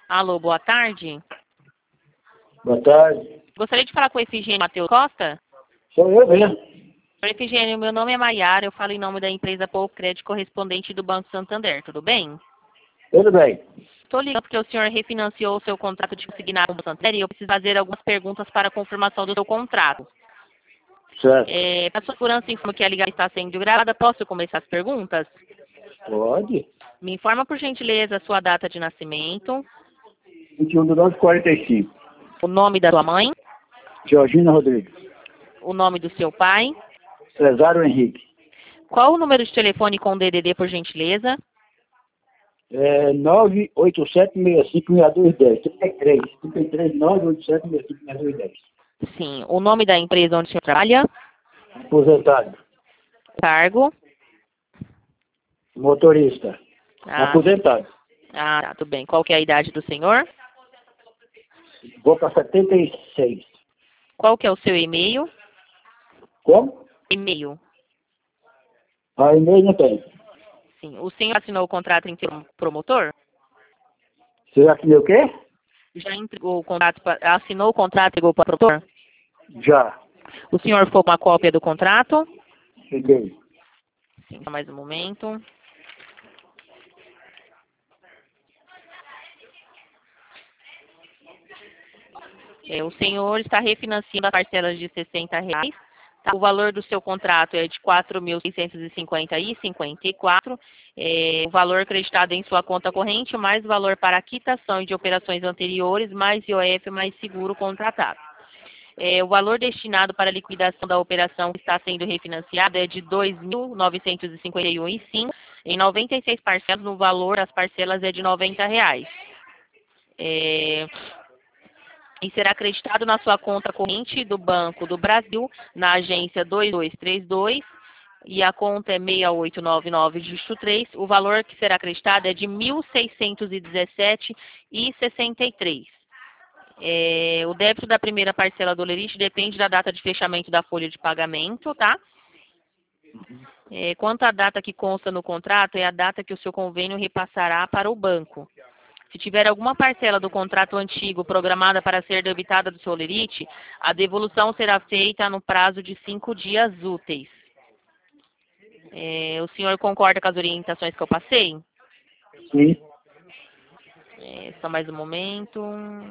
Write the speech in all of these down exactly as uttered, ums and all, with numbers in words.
Alô, boa tarde. Boa tarde. Gostaria de falar com o Efigênio Matheus Costa? Sou eu mesmo. Senhor Efigênio, meu nome é Maiara, eu falo em nome da empresa Pouco Crédito correspondente do Banco Santander, tudo bem? Tudo bem. Estou ligando porque o senhor refinanciou o seu contrato de consignado com o Banco Santander e eu preciso fazer algumas perguntas para a confirmação do seu contrato. Certo. É, para sua segurança, informo que a ligação está sendo gravada. Posso começar as perguntas? Pode. Me informa, por gentileza, a sua data de nascimento, vinte e um de nove de quarenta e cinco. o nome da sua mãe, Georgina Rodrigues. o nome do seu pai, Cesário Henrique. qual o número de telefone com D D D, por gentileza? É nove oito sete, seis cinco, seis dois um zero. trinta e três. trinta e três, nove oito sete, seis cinco, seis dois um zero. Sim, o nome da empresa onde o senhor trabalha, Aposentado. cargo. Motorista. Ah, Aposentado. ah, tá, tudo bem. Qual que é a idade do senhor? Vou para setenta e seis. Qual que é o seu e-mail? Como? E-mail. A e-mail não tem. Sim. O senhor assinou o contrato em termo promotor? Você já assinou o quê? Já entregou o contrato, pra, assinou o contrato e entregou para o promotor? Já. O senhor ficou com a cópia do contrato? Cheguei. Sim, só mais um momento. É, o senhor está refinanciando as parcelas de sessenta reais. Tá? O valor do seu contrato é de quatro mil seiscentos e cinquenta reais e cinquenta e quatro centavos. É, o valor acreditado em sua conta corrente, mais o valor para quitação de operações anteriores, mais I O F, mais seguro contratado. É, o valor destinado para a liquidação da operação que está sendo refinanciada é de dois mil novecentos e cinquenta e um reais e cinco centavos. Em noventa e seis parcelas, no valor das parcelas é de noventa reais. É, e será acreditado na sua conta corrente do Banco do Brasil, na agência dois dois três dois, e a conta é seis oito nove nove, dígito três. O valor que será acreditado é de mil seiscentos e dezessete reais e sessenta e três centavos. É, o débito da primeira parcela do lerite depende da data de fechamento da folha de pagamento, tá? É, quanto à data que consta no contrato, é a data que o seu convênio repassará para o banco. Se tiver alguma parcela do contrato antigo programada para ser debitada do seu lerite, a devolução será feita no prazo de cinco dias úteis. É, o senhor concorda com as orientações que eu passei? Sim. É, só mais um momento.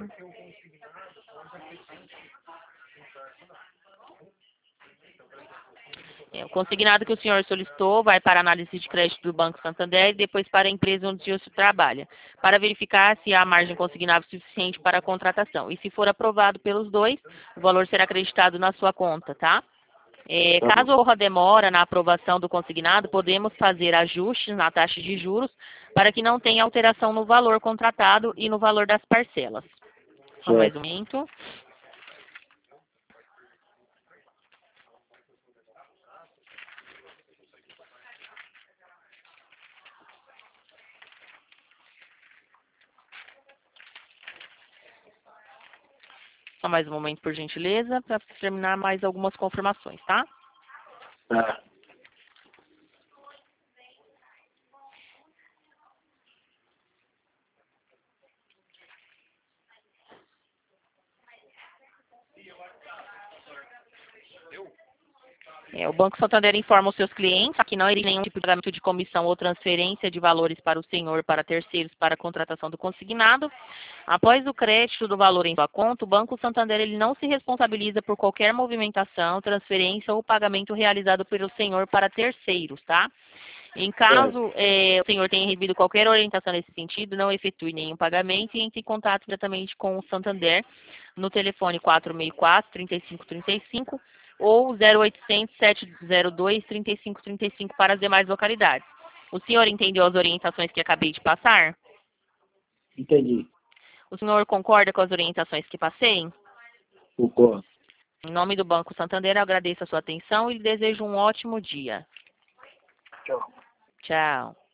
É, o consignado que o senhor solicitou vai para a análise de crédito do Banco Santander e depois para a empresa onde o senhor se trabalha, para verificar se há margem consignável suficiente para a contratação. E se for aprovado pelos dois, o valor será acreditado na sua conta, tá? É, Tá bom. caso ocorra demora na aprovação do consignado, podemos fazer ajustes na taxa de juros para que não tenha alteração no valor contratado e no valor das parcelas. Só mais um Certo. momento. Só mais um momento, por gentileza, para terminar mais algumas confirmações, tá? Tá. É, o Banco Santander informa os seus clientes que não existe nenhum tipo de pagamento de comissão ou transferência de valores para o senhor para terceiros para a contratação do consignado. Após o crédito do valor em sua conta, o Banco Santander ele não se responsabiliza por qualquer movimentação, transferência ou pagamento realizado pelo senhor para terceiros, tá? Em caso é, o senhor tenha recebido qualquer orientação nesse sentido, não efetue nenhum pagamento e entre em contato diretamente com o Santander no telefone quatro seis quatro, três cinco três cinco ou zero oitocentos, sete zero dois, trinta e cinco trinta e cinco para as demais localidades. O senhor entendeu as orientações que acabei de passar? Entendi. O senhor concorda com as orientações que passei? Concordo. Em nome do Banco Santander, eu agradeço a sua atenção e lhe desejo um ótimo dia. Tchau. Tchau.